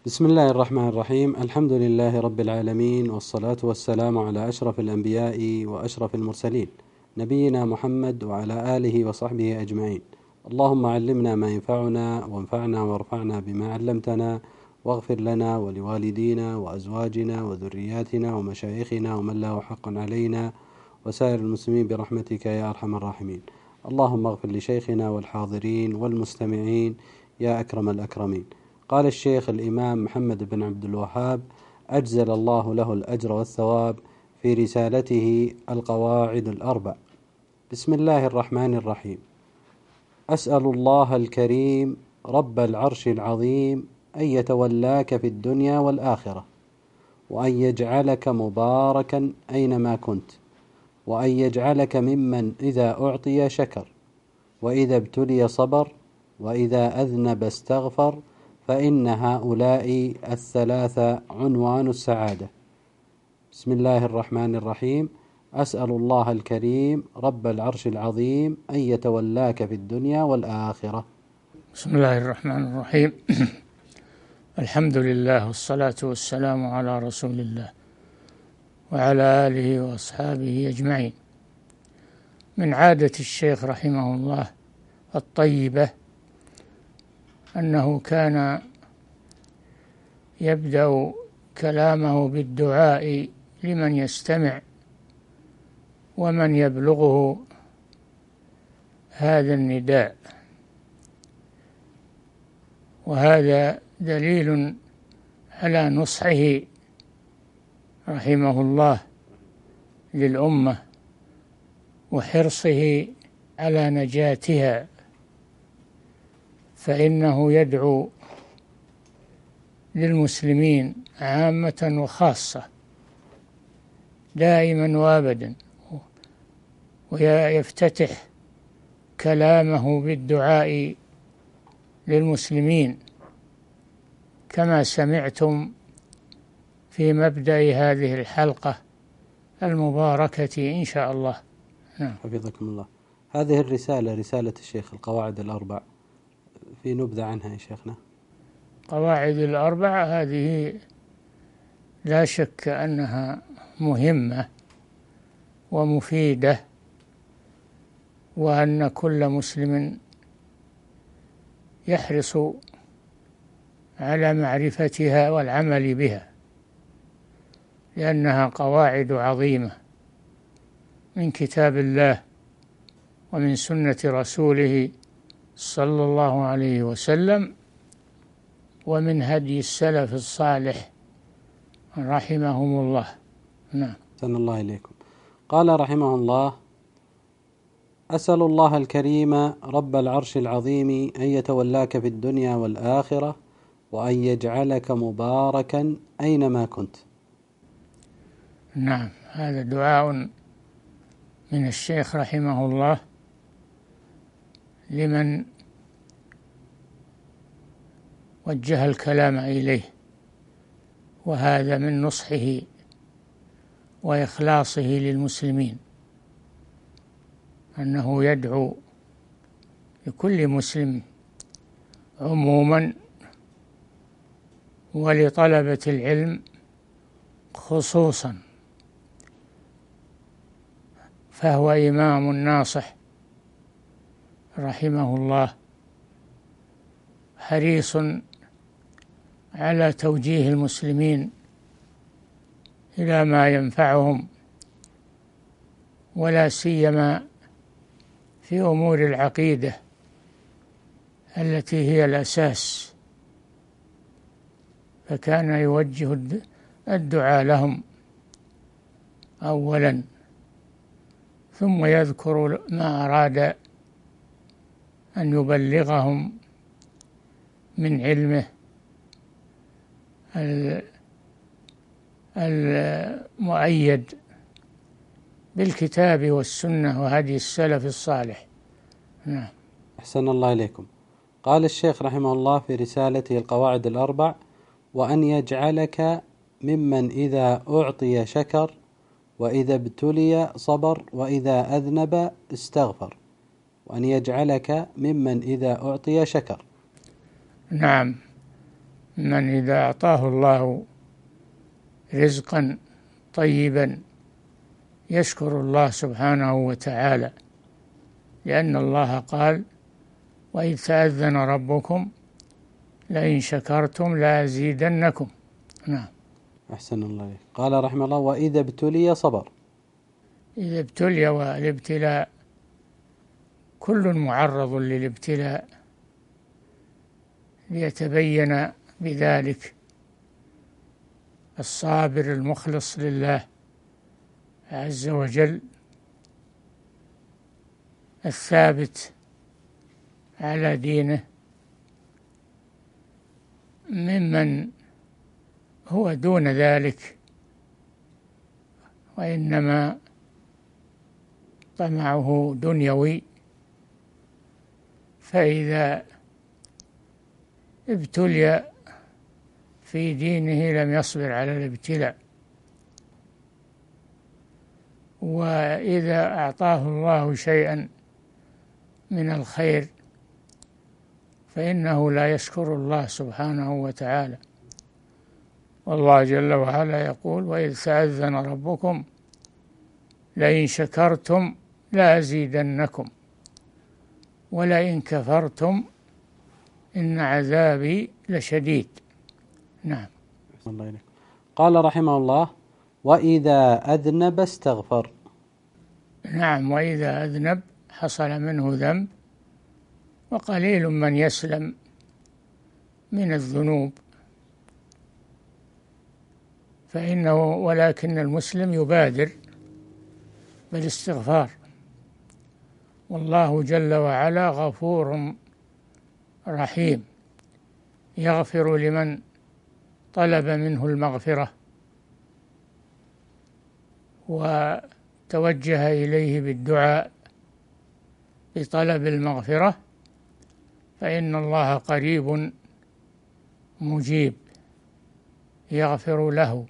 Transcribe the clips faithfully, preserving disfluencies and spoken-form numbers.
بسم الله الرحمن الرحيم. الحمد لله رب العالمين، والصلاة والسلام على أشرف الأنبياء وأشرف المرسلين، نبينا محمد وعلى آله وصحبه أجمعين. اللهم علمنا ما ينفعنا وانفعنا وارفعنا بما علمتنا، واغفر لنا ولوالدينا وأزواجنا وذرياتنا ومشايخنا ومن له حق علينا وسائر المسلمين برحمتك يا أرحم الراحمين. اللهم اغفر لشيخنا والحاضرين والمستمعين يا أكرم الأكرمين. قال الشيخ الإمام محمد بن عبد الوهاب أجزل الله له الأجر والثواب في رسالته القواعد الأربع: بسم الله الرحمن الرحيم. أسأل الله الكريم رب العرش العظيم أن يتولاك في الدنيا والآخرة، وأن يجعلك مباركا أينما كنت، وأن يجعلك ممن إذا أعطي شكر، وإذا ابتلي صبر، وإذا أذنب استغفر، فإن هؤلاء الثلاثة عنوان السعادة. بسم الله الرحمن الرحيم. أسأل الله الكريم رب العرش العظيم أن يتولاك في الدنيا والآخرة. بسم الله الرحمن الرحيم. الحمد لله، والصلاة والسلام على رسول الله وعلى آله وأصحابه أجمعين. من عادة الشيخ رحمه الله الطيبة أنه كان يبدأ كلامه بالدعاء لمن يستمع ومن يبلغه هذا النداء، وهذا دليل على نصحه رحمه الله للأمة وحرصه على نجاتها، فإنه يدعو للمسلمين عامة وخاصة دائما وابدا، ويفتتح كلامه بالدعاء للمسلمين كما سمعتم في مبدأ هذه الحلقة المباركة إن شاء الله. نعم. حفظكم الله. هذه الرسالة رسالة الشيخ القواعد الأربع، في نبذة عنها يا شيخنا. قواعد الأربع هذه لا شك أنها مهمة ومفيدة، وأن كل مسلم يحرص على معرفتها والعمل بها، لأنها قواعد عظيمة من كتاب الله ومن سنة رسوله صلى الله عليه وسلم، ومن هدي السلف الصالح رحمهم الله. نعم. سن الله إليكم. قال رحمه الله: أسأل الله الكريم رب العرش العظيم أن يتولاك في الدنيا والآخرة، وأن يجعلك مباركا أينما كنت. نعم، هذا دعاء من الشيخ رحمه الله لمن وجه الكلام إليه، وهذا من نصحه وإخلاصه للمسلمين، أنه يدعو لكل مسلم عموما ولطلبة العلم خصوصا، فهو إمام ناصح رحمه الله، حريص على توجيه المسلمين إلى ما ينفعهم، ولا سيما في أمور العقيدة التي هي الأساس، فكان يوجه الدعاء لهم أولا، ثم يذكر ما أراد أن يبلغهم من علمه المؤيد بالكتاب والسنة وهدي السلف الصالح. نعم. أحسن الله إليكم. قال الشيخ رحمه الله في رسالته القواعد الأربع: وأن يجعلك ممن إذا أعطي شكر، وإذا ابتلي صبر، وإذا أذنب استغفر، وأن يجعلك ممن إذا أعطي شكر. نعم، من إذا أعطاه الله رزقا طيبا يشكر الله سبحانه وتعالى، لأن الله قال: وإذ تأذن ربكم لئن شكرتم لأزيدنكم. نعم. أحسن الله عليك. قال رحمه الله: وإذا ابتلي صبر. إذا ابتلي، والابتلاء كل معرض للابتلاء، ليتبين بذلك الصابر المخلص لله عز وجل الثابت على دينه ممن هو دون ذلك وإنما طمعه دنيوي. فإذا ابتلي في دينه لم يصبر على الابتلاء، وإذا أعطاه الله شيئا من الخير فإنه لا يشكر الله سبحانه وتعالى. والله جل وعلا يقول: وإذ تأذن ربكم لئن شكرتم لأزيدنكم ولئن كفرتم إن عذابي لشديد. نعم. الله إليك. قال رحمه الله: وإذا أذنب استغفر. نعم، وإذا أذنب حصل منه ذنب، وقليل من يسلم من الذنوب، فإنه ولكن المسلم يبادر بالاستغفار، والله جل وعلا غفور رحيم، يغفر لمن طلب منه المغفرة وتوجه إليه بالدعاء بطلب المغفرة، فإن الله قريب مجيب يغفر له.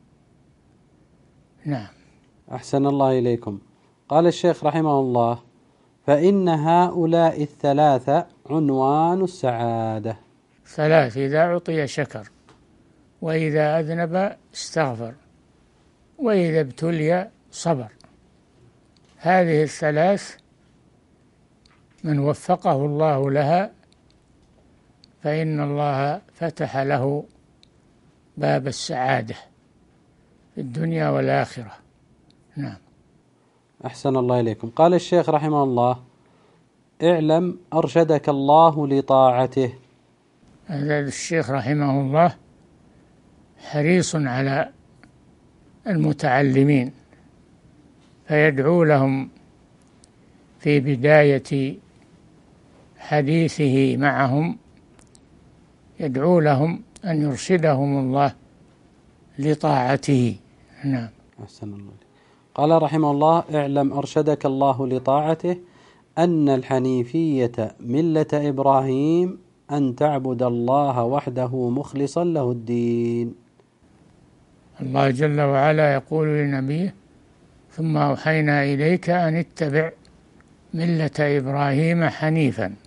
نعم. أحسن الله إليكم. قال الشيخ رحمه الله: فإن هؤلاء الثلاثة عنوان السعادة. ثلاث: إذا أعطي شكر، وإذا أذنب استغفر، وإذا ابتلي صبر. هذه الثلاث من وفقه الله لها فإن الله فتح له باب السعادة في الدنيا والآخرة. نعم. أحسن الله إليكم. قال الشيخ رحمه الله: اعلم أرشدك الله لطاعته. هذا الشيخ رحمه الله حريص على المتعلمين، فيدعو لهم في بداية حديثه معهم، يدعو لهم أن يرشدهم الله لطاعته. نعم. أحسن الله. قال رحمه الله: اعلم أرشدك الله لطاعته أن الحنيفية ملة إبراهيم أن تعبد الله وحده مخلصا له الدين. الله جل وعلا يقول لنبيه: ثم أوحينا إليك أن اتبع ملة إبراهيم حنيفا.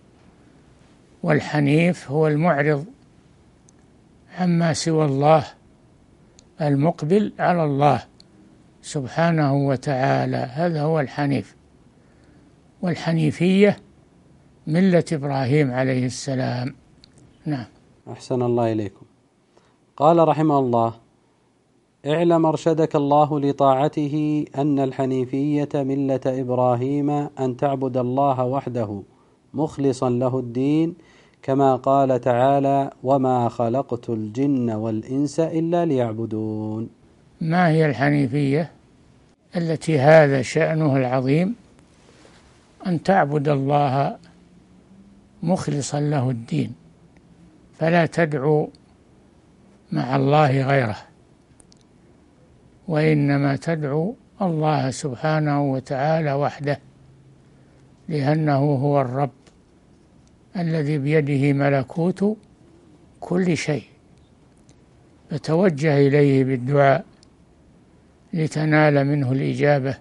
والحنيف هو المعرض عما سوى الله، المقبل على الله سبحانه وتعالى، هذا هو الحنيف. والحنيفية ملة إبراهيم عليه السلام. نعم. أحسن الله إليكم. قال رحمه الله: اعلم أرشدك الله لطاعته أن الحنيفية ملة إبراهيم أن تعبد الله وحده مخلصا له الدين، كما قال تعالى: وما خلقت الجن والإنس إلا ليعبدون. ما هي الحنيفية التي هذا شأنه العظيم؟ أن تعبد الله مخلصا له الدين، فلا تدعو مع الله غيره، وإنما تدعو الله سبحانه وتعالى وحده، لأنه هو الرب الذي بيده ملكوت كل شيء، فتوجه إليه بالدعاء لتنال منه الإجابة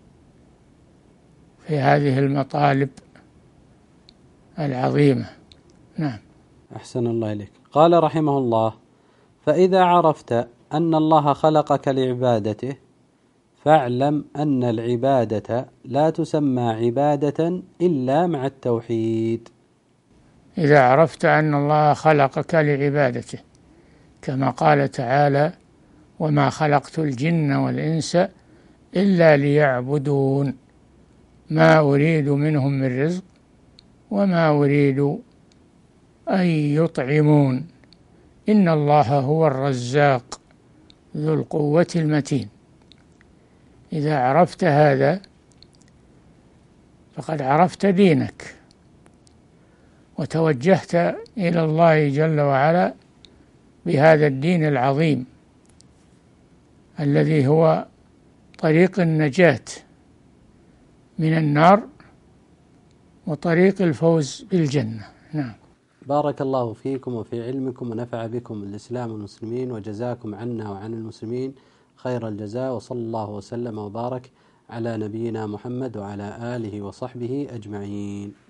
في هذه المطالب العظيمة. نعم. أحسن الله إليك. قال رحمه الله: فإذا عرفت أن الله خلقك لعبادته فاعلم أن العبادة لا تسمى عبادة إلا مع التوحيد. إذا عرفت أن الله خلقك لعبادته، كما قال تعالى: وما خلقت الجن والإنس إلا ليعبدون ما أريد منهم من رزق وما أريد أن يطعمون إن الله هو الرزاق ذو القوة المتين. إذا عرفت هذا فقد عرفت دينك وتوجهت إلى الله جل وعلا بهذا الدين العظيم الذي هو طريق النجاة من النار وطريق الفوز بالجنة. نعم. بارك الله فيكم وفي علمكم ونفع بكم الإسلام والمسلمين، وجزاكم عنا وعن المسلمين خير الجزاء، وصلى الله وسلم وبارك على نبينا محمد وعلى آله وصحبه أجمعين.